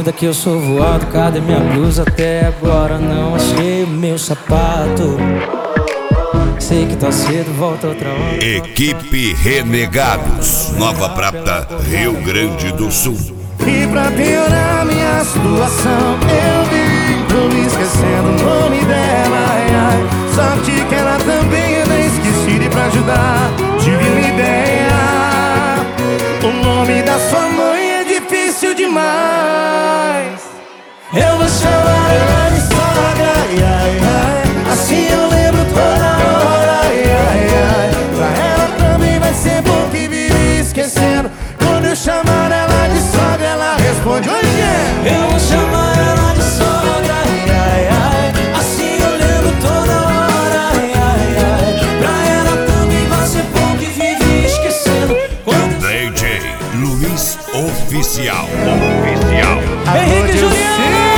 ajuda que eu sou voado. Cadê minha blusa? Até agora não achei o meu sapato. Sei que tá cedo, volta outra hora. Equipe Renegados, Nova Prata, Rio Grande do Sul. E pra piorar minha situação, eu vivo esquecendo o nome dela, ai, ai. Sorte que ela também é bem esquecida. E pra ajudar, tive uma ideia. O nome da sua mãe é difícil demais. Eu vou chamar ela de sogra, ai, ai, ai. Assim eu lembro toda hora, ai, ai, ai. Pra ela também vai ser bom que vive esquecendo. Quando eu chamar ela de sogra, ela responde: oi, é. Eu vou chamar ela de sogra, ai, ai, ai. Assim eu lembro toda hora, ai, ai, ai. Pra ela também vai ser bom que vive esquecendo. Quando DJ Luiz Oficial. Henrique Juliano!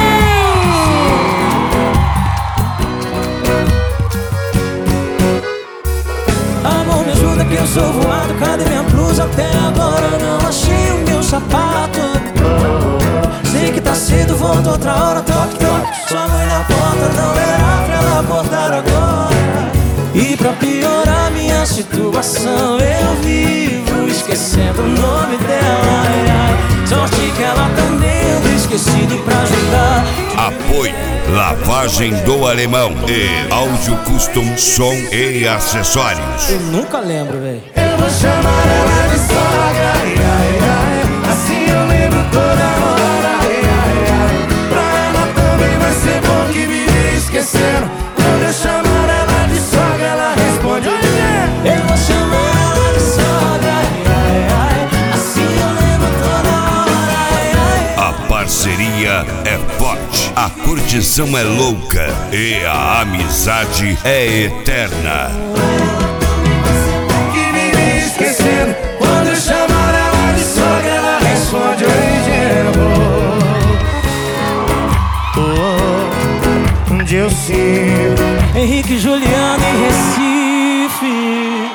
Amor, me ajuda que eu sou voado. Cadê minha blusa? Até agora não achei o meu sapato. Sei que tá cedo, volto outra hora. Toque, toque, sua mãe na porta. Não era pra ela acordar agora. E pra piorar minha situação, eu vivo esquecendo o nome dela, ai, ai. Sorte que ela também anda esquecida. E pra ajudar, Apoio Lavagem do Alemão e Áudio Custom Som e Acessórios. eu nunca lembro, velho. Eu vou chamar ela de sogra, ai, ai, ai. Assim eu lembro toda hora, ai, ai, ai. Pra ela também vai ser bom que vive esquecendo. Quando eu chamar ela de sogra, ela responde: oi, é. Eu vou chamar ela de sogra, ai, ai, ai. Assim eu lembro toda hora, ai, ai. A parceria é forte, a curtição é louca e a amizade é eterna. Que vive esquecendo. Quando eu chamar ela de sogra, ela responde: oi, oh, onde eu sinto. Henrique Juliano em Recife.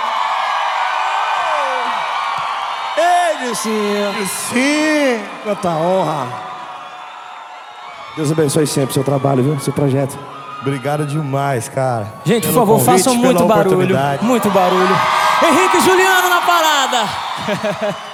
Ei, Dilcinho. Sim, quanta honra. Deus abençoe sempre o seu trabalho, viu? Seu projeto. Obrigado demais, cara. Gente, por Pelo favor, convite, façam pela muito barulho. oportunidade. Muito barulho. Henrique Juliano na parada.